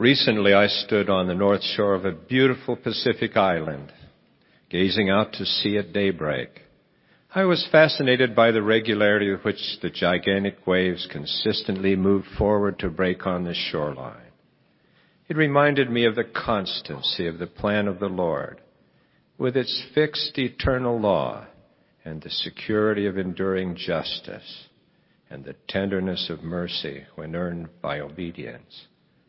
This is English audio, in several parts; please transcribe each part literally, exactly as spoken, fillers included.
Recently, I stood on the north shore of a beautiful Pacific island, gazing out to sea at daybreak. I was fascinated by the regularity with which the gigantic waves consistently moved forward to break on the shoreline. It reminded me of the constancy of the plan of the Lord, with its fixed eternal law and the security of enduring justice and the tenderness of mercy when earned by obedience.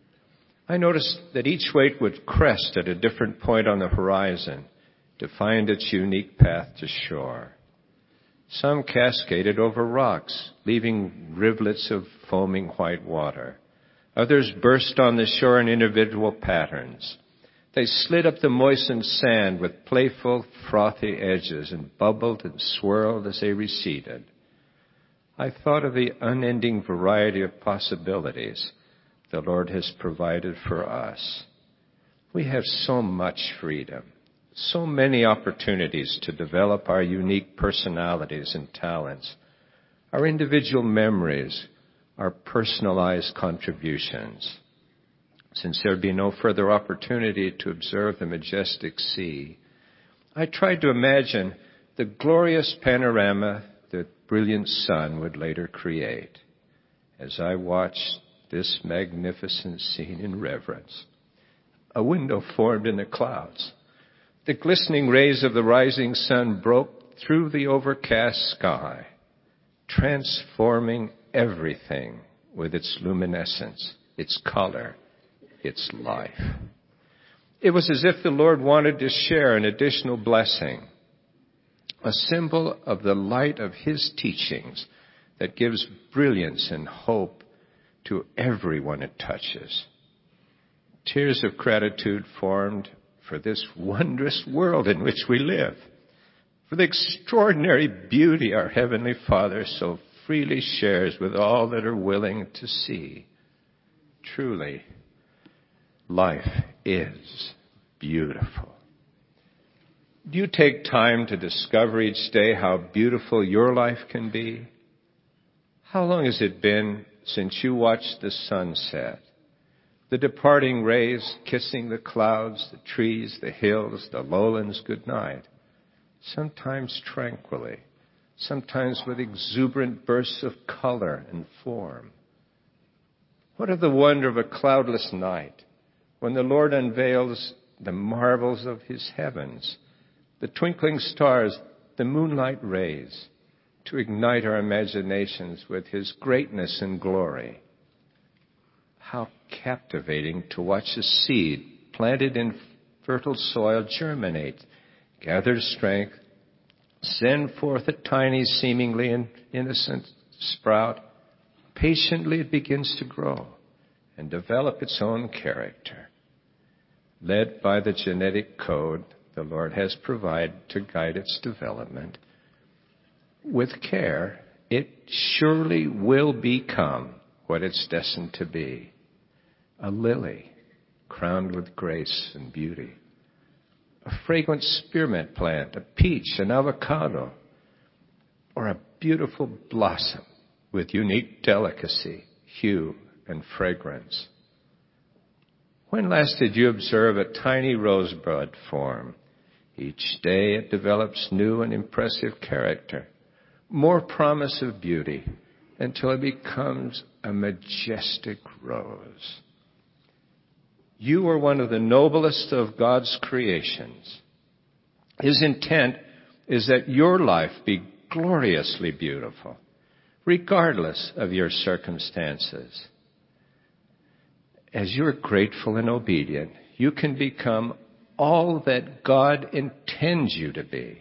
I noticed that each wave would crest at a different point on the horizon to find its unique path to shore. Some cascaded over rocks, leaving rivulets of foaming white water. Others burst on the shore in individual patterns. They slid up the moistened sand with playful, frothy edges and bubbled and swirled as they receded. I thought of the unending variety of possibilities the Lord has provided for us. We have so much freedom, so many opportunities to develop our unique personalities and talents, our individual memories, our personalized contributions. Since there would be no further opportunity to observe the majestic sea, I tried to imagine the glorious panorama the brilliant sun would later create. As I watched this magnificent scene in reverence, a window formed in the clouds. The glistening rays of the rising sun broke through the overcast sky, transforming everything with its luminescence, its color, its life. It was as if the Lord wanted to share an additional blessing, a symbol of the light of His teachings that gives brilliance and hope to everyone it touches. Tears of gratitude formed for this wondrous world in which we live, for the extraordinary beauty our Heavenly Father so freely shares with all that are willing to see. Truly, life is beautiful. Do you take time to discover each day how beautiful your life can be? How long has it been since you watched the sunset, the departing rays kissing the clouds, the trees, the hills, the lowlands goodnight, sometimes tranquilly, sometimes with exuberant bursts of color and form? What of the wonder of a cloudless night when the Lord unveils the marvels of His heavens, the twinkling stars, the moonlight rays, to ignite our imaginations with His greatness and glory? How captivating to watch a seed planted in fertile soil germinate, gather strength, send forth a tiny, seemingly innocent sprout. Patiently it begins to grow and develop its own character, led by the genetic code the Lord has provided to guide its development. With care, it surely will become what it's destined to be, a lily crowned with grace and beauty, a fragrant spearmint plant, a peach, an avocado, or a beautiful blossom with unique delicacy, hue, and fragrance. When last did you observe a tiny rosebud form? Each day it develops new and impressive character, more promise of beauty, until it becomes a majestic rose. You are one of the noblest of God's creations. His intent is that your life be gloriously beautiful, regardless of your circumstances. As you're grateful and obedient, you can become all that God intends you to be.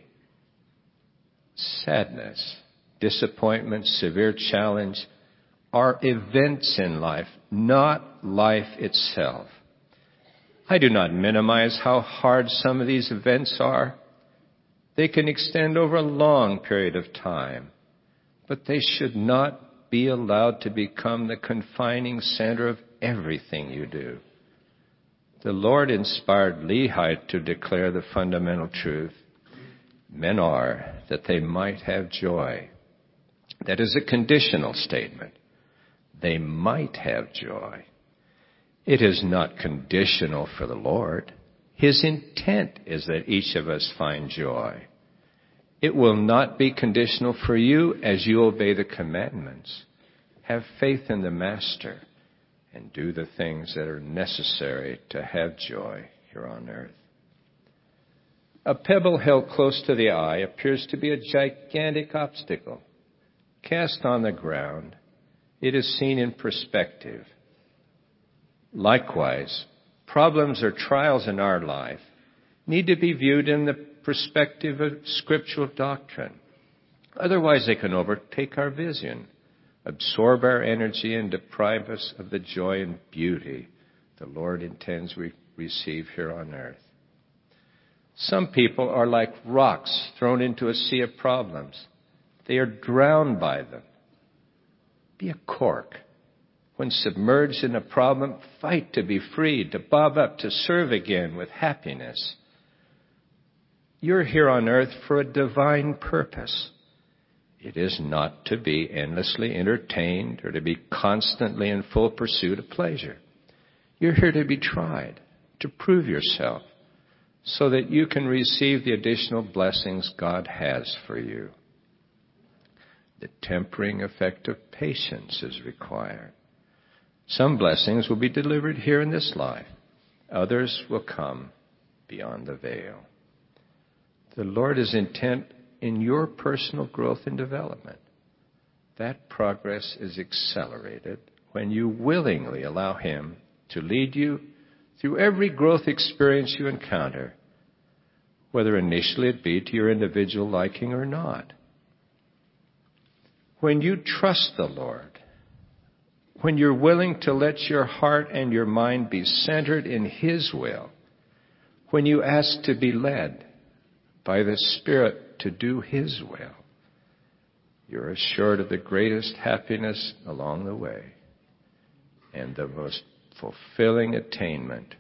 Sadness, disappointment, severe challenge are events in life, not life itself. I do not minimize how hard some of these events are. They can extend over a long period of time, but they should not be allowed to become the confining center of everything you do. The Lord inspired Lehi to declare the fundamental truth. Men are that they might have joy. That is a conditional statement. They might have joy. It is not conditional for the Lord. His intent is that each of us find joy. It will not be conditional for you as you obey the commandments. Have faith in the Master and do the things that are necessary to have joy here on earth. A pebble held close to the eye appears to be a gigantic obstacle. Cast on the ground, it is seen in perspective. Likewise, problems or trials in our life need to be viewed in the perspective of scriptural doctrine. Otherwise, they can overtake our vision, absorb our energy, and deprive us of the joy and beauty the Lord intends we receive here on earth. Some people are like rocks thrown into a sea of problems. They are drowned by them. Be a cork. When submerged in a problem, fight to be freed, to bob up, to serve again with happiness. You're here on earth for a divine purpose. It is not to be endlessly entertained or to be constantly in full pursuit of pleasure. You're here to be tried, to prove yourself, so that you can receive the additional blessings God has for you. The tempering effect of patience is required. Some blessings will be delivered here in this life. Others will come beyond the veil. The Lord is intent in your personal growth and development. That progress is accelerated when you willingly allow Him to lead you through every growth experience you encounter, whether initially it be to your individual liking or not. When you trust the Lord, when you're willing to let your heart and your mind be centered in His will, when you ask to be led by the Spirit to do His will, you're assured of the greatest happiness along the way and the most fulfilling attainment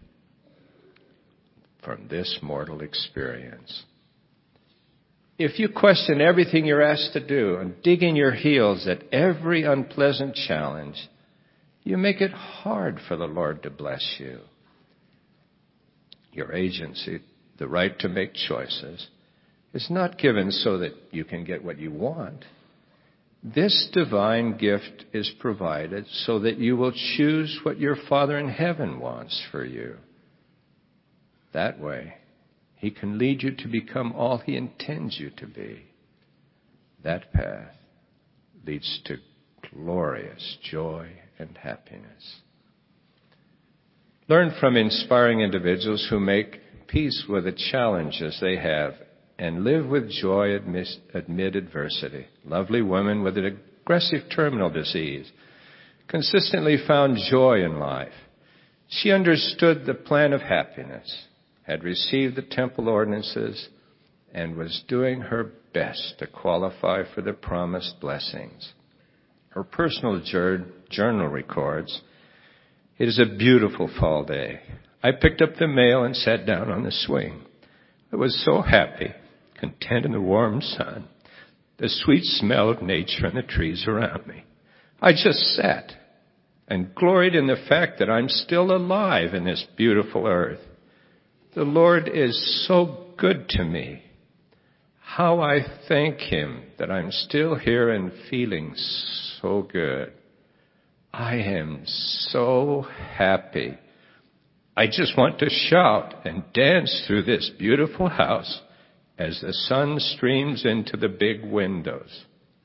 from this mortal experience. If you question everything you're asked to do and dig in your heels at every unpleasant challenge, you make it hard for the Lord to bless you. Your agency, the right to make choices, is not given so that you can get what you want. This divine gift is provided so that you will choose what your Father in heaven wants for you. That way, He can lead you to become all He intends you to be. That path leads to glorious joy and happiness. Learn from inspiring individuals who make peace with the challenges they have and live with joy amid adversity. Lovely woman with an aggressive terminal disease consistently found joy in life. She understood the plan of happiness, had received the temple ordinances, and was doing her best to qualify for the promised blessings. Her personal journal records, "It is a beautiful fall day. I picked up the mail and sat down on the swing. I was so happy, content in the warm sun, the sweet smell of nature and the trees around me. I just sat and gloried in the fact that I'm still alive in this beautiful earth. The Lord is so good to me. How I thank Him that I'm still here and feeling so good. I am so happy. I just want to shout and dance through this beautiful house as the sun streams into the big windows.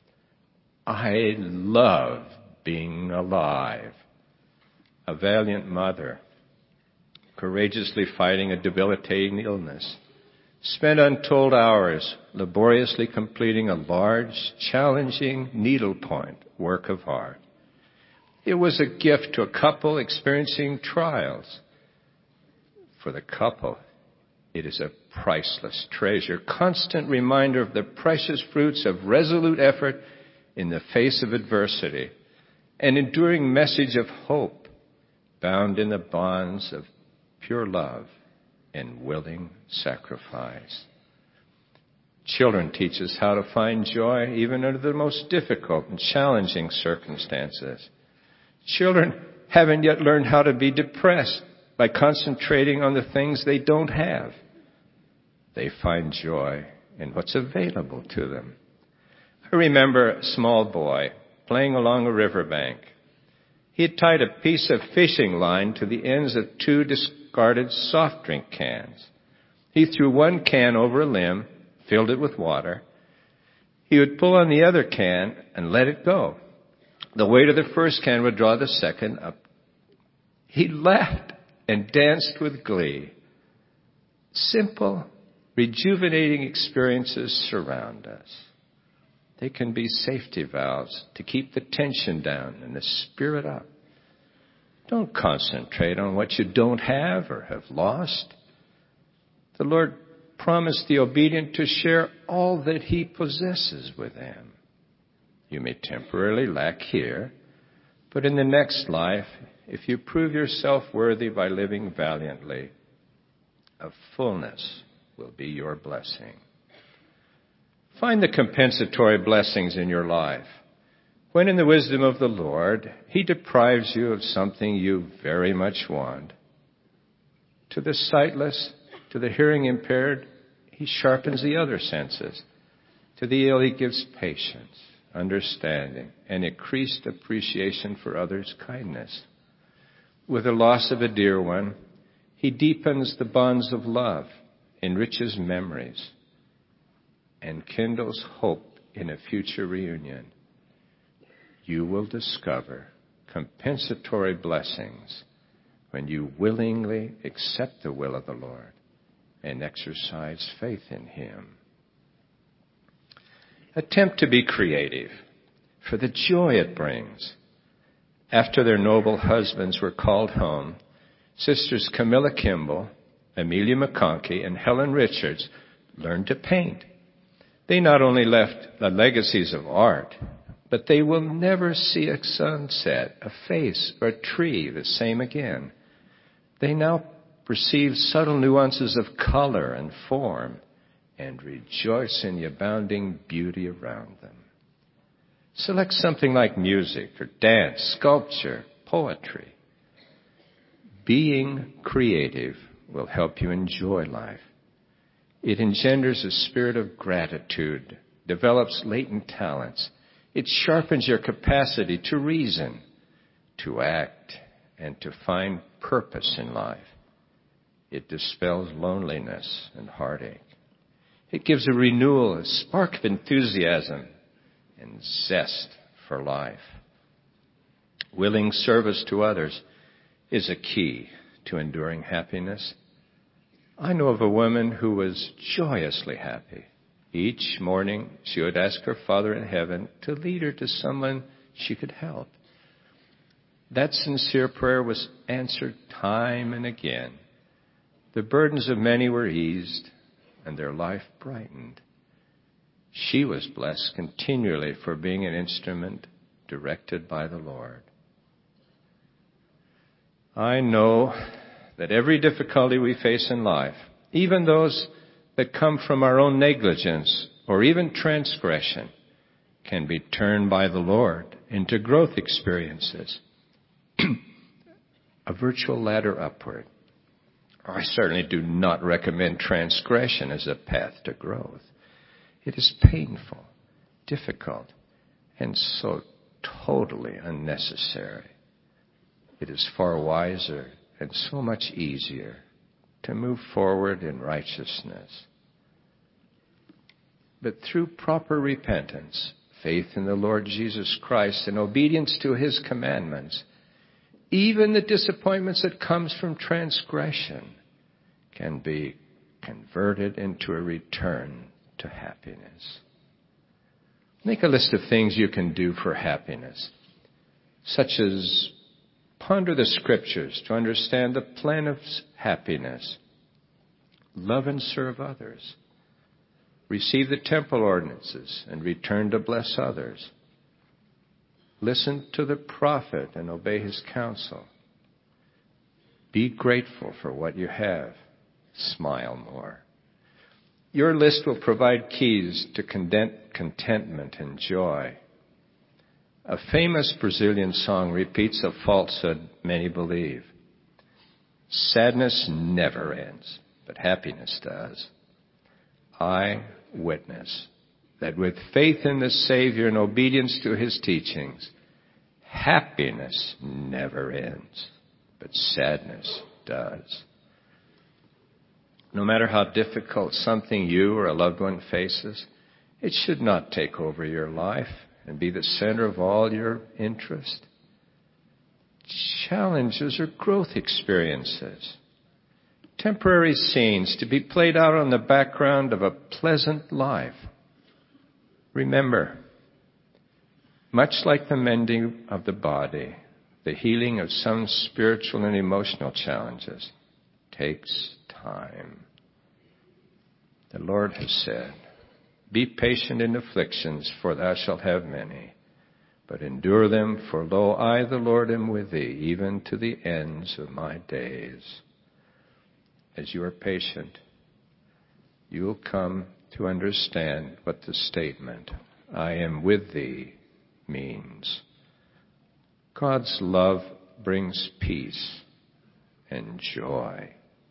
I love being alive." A valiant mother, courageously fighting a debilitating illness, spent untold hours laboriously completing a large, challenging needlepoint work of art. It was a gift to a couple experiencing trials. For the couple, it is a priceless treasure, constant reminder of the precious fruits of resolute effort in the face of adversity, an enduring message of hope bound in the bonds of pure love and willing sacrifice. Children teach us how to find joy even under the most difficult and challenging circumstances. Children haven't yet learned how to be depressed by concentrating on the things they don't have. They find joy in what's available to them. I remember a small boy playing along a riverbank. He had tied a piece of fishing line to the ends of two discarded soft drink cans. He threw one can over a limb, filled it with water. He would pull on the other can and let it go. The weight of the first can would draw the second up. He laughed and danced with glee. Simple, rejuvenating experiences surround us. They can be safety valves to keep the tension down and the spirit up. Don't concentrate on what you don't have or have lost. The Lord promised the obedient to share all that He possesses with them. You may temporarily lack here, but in the next life, if you prove yourself worthy by living valiantly, a fullness will be your blessing. Find the compensatory blessings in your life. When in the wisdom of the Lord, He deprives you of something you very much want. To the sightless, to the hearing impaired, He sharpens the other senses. To the ill, He gives patience, understanding, and increased appreciation for others' kindness. With the loss of a dear one, He deepens the bonds of love, enriches memories, and kindles hope in a future reunion. You will discover compensatory blessings when you willingly accept the will of the Lord and exercise faith in Him. Attempt to be creative for the joy it brings. After their noble husbands were called home, Sisters Camilla Kimball, Amelia McConkey, and Helen Richards learned to paint. They not only left the legacies of art, but they will never see a sunset, a face, or a tree the same again. They now perceive subtle nuances of color and form and rejoice in the abounding beauty around them. Select something like music or dance, sculpture, poetry. Being creative will help you enjoy life. It engenders a spirit of gratitude, develops latent talents. It sharpens your capacity to reason, to act, and to find purpose in life. It dispels loneliness and heartache. It gives a renewal, a spark of enthusiasm and zest for life. Willing service to others is a key to enduring happiness. I know of a woman who was joyously happy. Each morning she would ask her Father in heaven to lead her to someone she could help. That sincere prayer was answered time and again. The burdens of many were eased and their life brightened. She was blessed continually for being an instrument directed by the Lord. I know that every difficulty we face in life, even those that come from our own negligence or even transgression, can be turned by the Lord into growth experiences. A virtual ladder upward. I certainly do not recommend transgression as a path to growth. It is painful, difficult, and so totally unnecessary. It is far wiser and so much easier to move forward in righteousness. But through proper repentance, faith in the Lord Jesus Christ, and obedience to His commandments, even the disappointments that comes from transgression can be converted into a return to happiness. Make a list of things you can do for happiness, such as ponder the Scriptures to understand the plan of happiness, love and serve others, receive the temple ordinances and return to bless others, listen to the prophet and obey his counsel, be grateful for what you have, smile more. Your list will provide keys to contentment and joy. A famous Brazilian song repeats a falsehood many believe. Sadness never ends, but happiness does. I witness that with faith in the Savior and obedience to His teachings, happiness never ends, but sadness does. No matter how difficult something you or a loved one faces, it should not take over your life and be the center of all your interest. Challenges are growth experiences, temporary scenes to be played out on the background of a pleasant life. Remember, much like the mending of the body, the healing of some spiritual and emotional challenges takes time. The Lord has said, "Be patient in afflictions, for thou shalt have many. But endure them, for lo, I, the Lord, am with thee, even to the ends of my days." As you are patient, you will come to understand what the statement, "I am with thee," means. God's love brings peace and joy.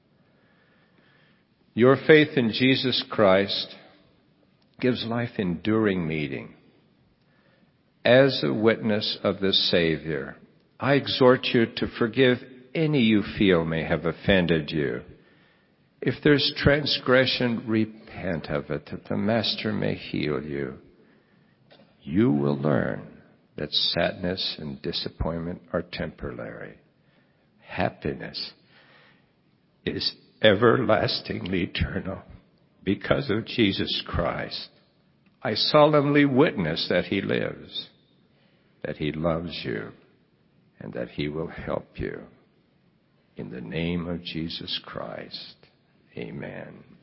Your faith in Jesus Christ gives life enduring meaning. As a witness of the Savior, I exhort you to forgive any you feel may have offended you. If there's transgression, repent of it, that the Master may heal you. You will learn that sadness and disappointment are temporary. Happiness is everlastingly eternal because of Jesus Christ. I solemnly witness that He lives, that He loves you, and that He will help you. In the name of Jesus Christ, amen.